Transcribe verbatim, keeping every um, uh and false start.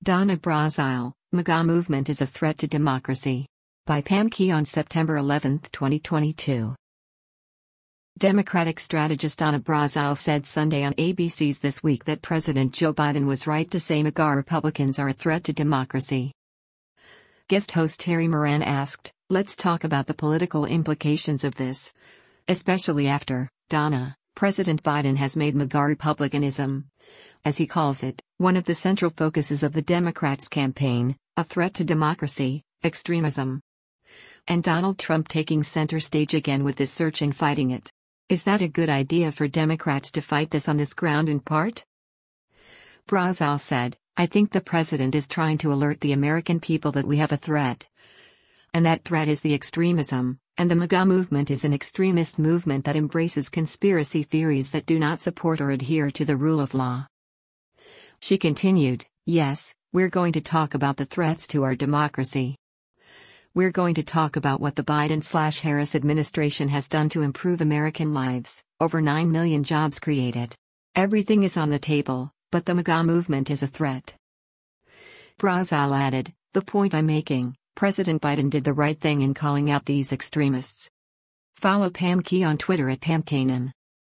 Donna Brazile, MAGA movement is a threat to democracy. By Pam Key on September eleventh, twenty twenty-two. Democratic strategist Donna Brazile said Sunday on A B C's This Week that President Joe Biden was right to say MAGA Republicans are a threat to democracy. Guest host Terry Moran asked, "Let's talk about the political implications of this. Especially after, Donna, President Biden has made MAGA Republicanism, as he calls it, one of the central focuses of the Democrats' campaign, a threat to democracy, extremism. And Donald Trump taking center stage again with this search and fighting it. Is that a good idea for Democrats to fight this on this ground in part?" Brazile said, "I think the president is trying to alert the American people that we have a threat. And that threat is the extremism, and the MAGA movement is an extremist movement that embraces conspiracy theories that do not support or adhere to the rule of law." She continued, "Yes, we're going to talk about the threats to our democracy. We're going to talk about what the Biden-Harris administration has done to improve American lives, over nine million jobs created. Everything is on the table, but the MAGA movement is a threat." Brazile added, "The point I'm making, President Biden did the right thing in calling out these extremists." Follow Pam Key on Twitter at Pam Kanan.